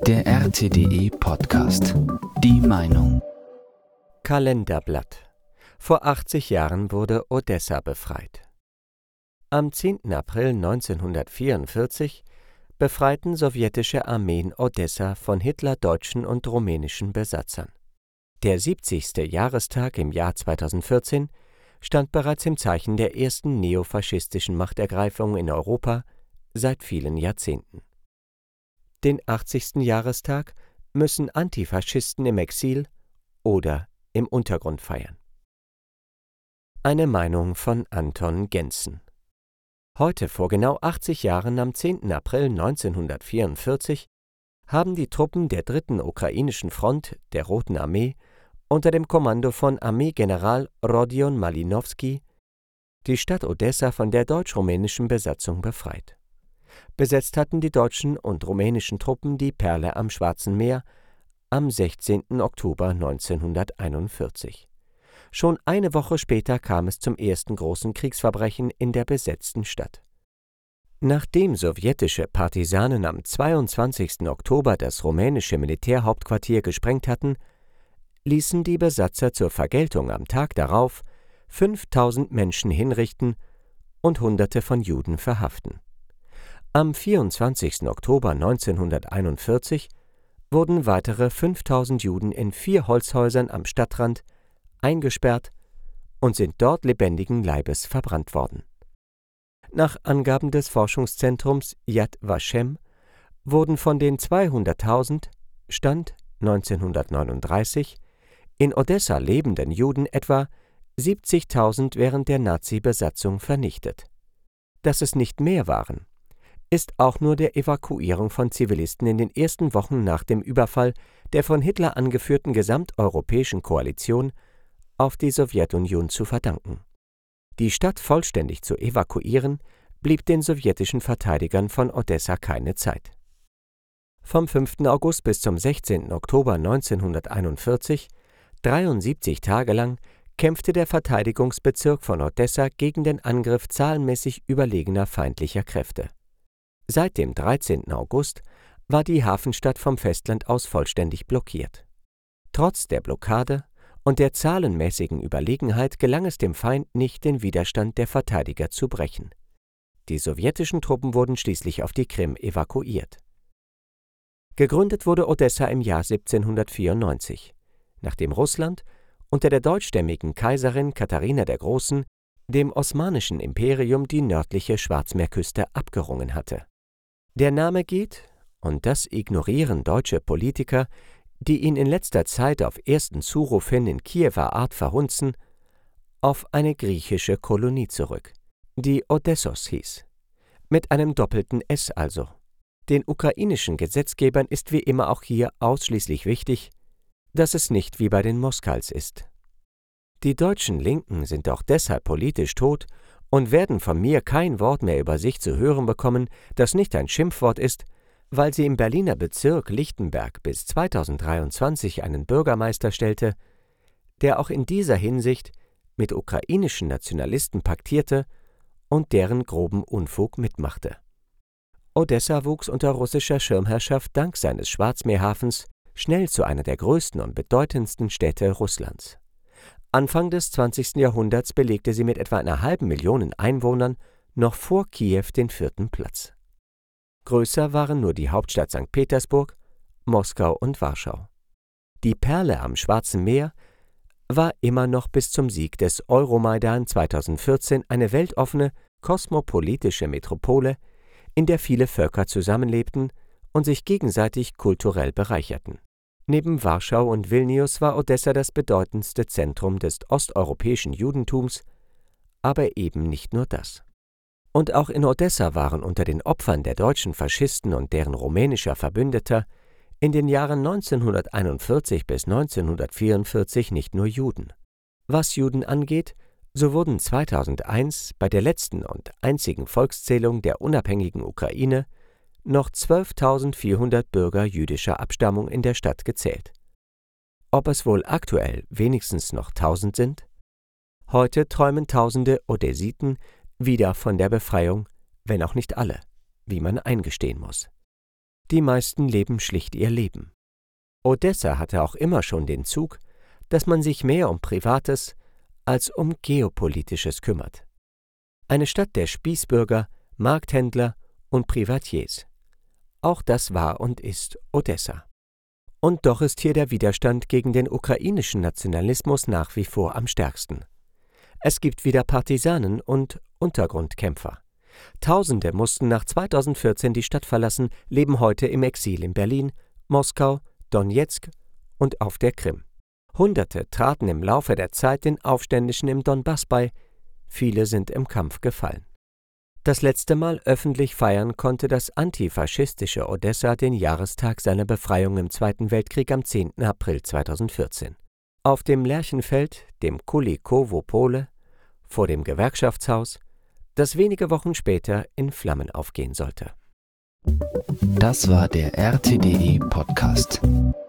Der RTDE Podcast. Die Meinung. Kalenderblatt. Vor 80 Jahren wurde Odessa befreit. Am 10. April 1944 befreiten sowjetische Armeen Odessa von hitlerdeutschen und rumänischen Besatzern. Der 70. Jahrestag im Jahr 2014 stand bereits im Zeichen der ersten neofaschistischen Machtergreifung in Europa seit vielen Jahrzehnten. Den 80. Jahrestag müssen Antifaschisten im Exil oder im Untergrund feiern. Eine Meinung von Anton Gentzen. Heute, vor genau 80 Jahren, am 10. April 1944, haben die Truppen der 3. Ukrainischen Front der Roten Armee unter dem Kommando von Armeegeneral Rodion Malinowski die Stadt Odessa von der deutsch-rumänischen Besatzung befreit. Besetzt hatten die deutschen und rumänischen Truppen die Perle am Schwarzen Meer am 16. Oktober 1941. Schon eine Woche später kam es zum ersten großen Kriegsverbrechen in der besetzten Stadt. Nachdem sowjetische Partisanen am 22. Oktober das rumänische Militärhauptquartier gesprengt hatten, ließen die Besatzer zur Vergeltung am Tag darauf 5000 Menschen hinrichten und Hunderte von Juden verhaften. Am 24. Oktober 1941 wurden weitere 5000 Juden in 4 Holzhäusern am Stadtrand eingesperrt und sind dort lebendigen Leibes verbrannt worden. Nach Angaben des Forschungszentrums Yad Vashem wurden von den 200.000, Stand 1939, in Odessa lebenden Juden etwa 70.000 während der Nazi-Besatzung vernichtet. Dass es nicht mehr waren, ist auch nur der Evakuierung von Zivilisten in den ersten Wochen nach dem Überfall der von Hitler angeführten gesamteuropäischen Koalition auf die Sowjetunion zu verdanken. Die Stadt vollständig zu evakuieren, blieb den sowjetischen Verteidigern von Odessa keine Zeit. Vom 5. August bis zum 16. Oktober 1941, 73 Tage lang, kämpfte der Verteidigungsbezirk von Odessa gegen den Angriff zahlenmäßig überlegener feindlicher Kräfte. Seit dem 13. August war die Hafenstadt vom Festland aus vollständig blockiert. Trotz der Blockade und der zahlenmäßigen Überlegenheit gelang es dem Feind nicht, den Widerstand der Verteidiger zu brechen. Die sowjetischen Truppen wurden schließlich auf die Krim evakuiert. Gegründet wurde Odessa im Jahr 1794, nachdem Russland unter der deutschstämmigen Kaiserin Katharina der Großen dem Osmanischen Imperium die nördliche Schwarzmeerküste abgerungen hatte. Der Name geht, und das ignorieren deutsche Politiker, die ihn in letzter Zeit auf ersten Zuruf hin in Kiewer Art verhunzen, auf eine griechische Kolonie zurück, die Odessos hieß. Mit einem doppelten S also. Den ukrainischen Gesetzgebern ist wie immer auch hier ausschließlich wichtig, dass es nicht wie bei den Moskals ist. Die deutschen Linken sind auch deshalb politisch tot und werden von mir kein Wort mehr über sich zu hören bekommen, das nicht ein Schimpfwort ist, weil sie im Berliner Bezirk Lichtenberg bis 2023 einen Bürgermeister stellte, der auch in dieser Hinsicht mit ukrainischen Nationalisten paktierte und deren groben Unfug mitmachte. Odessa wuchs unter russischer Schirmherrschaft dank seines Schwarzmeerhafens schnell zu einer der größten und bedeutendsten Städte Russlands. Anfang des 20. Jahrhunderts belegte sie mit etwa einer halben Million Einwohnern noch vor Kiew den 4. Platz. Größer waren nur die Hauptstadt St. Petersburg, Moskau und Warschau. Die Perle am Schwarzen Meer war immer noch bis zum Sieg des Euromaidan 2014 eine weltoffene, kosmopolitische Metropole, in der viele Völker zusammenlebten und sich gegenseitig kulturell bereicherten. Neben Warschau und Vilnius war Odessa das bedeutendste Zentrum des osteuropäischen Judentums, aber eben nicht nur das. Und auch in Odessa waren unter den Opfern der deutschen Faschisten und deren rumänischer Verbündeter in den Jahren 1941 bis 1944 nicht nur Juden. Was Juden angeht, so wurden 2001 bei der letzten und einzigen Volkszählung der unabhängigen Ukraine noch 12.400 Bürger jüdischer Abstammung in der Stadt gezählt. Ob es wohl aktuell wenigstens noch 1000 sind? Heute träumen tausende Odessiten wieder von der Befreiung, wenn auch nicht alle, wie man eingestehen muss. Die meisten leben schlicht ihr Leben. Odessa hatte auch immer schon den Zug, dass man sich mehr um Privates als um Geopolitisches kümmert. Eine Stadt der Spießbürger, Markthändler und Privatiers. Auch das war und ist Odessa. Und doch ist hier der Widerstand gegen den ukrainischen Nationalismus nach wie vor am stärksten. Es gibt wieder Partisanen und Untergrundkämpfer. Tausende mussten nach 2014 die Stadt verlassen, leben heute im Exil in Berlin, Moskau, Donezk und auf der Krim. Hunderte traten im Laufe der Zeit den Aufständischen im Donbass bei, viele sind im Kampf gefallen. Das letzte Mal öffentlich feiern konnte das antifaschistische Odessa den Jahrestag seiner Befreiung im Zweiten Weltkrieg am 10. April 2014. Auf dem Lerchenfeld, dem Kulikowo Pole, vor dem Gewerkschaftshaus, das wenige Wochen später in Flammen aufgehen sollte. Das war der RTDE Podcast.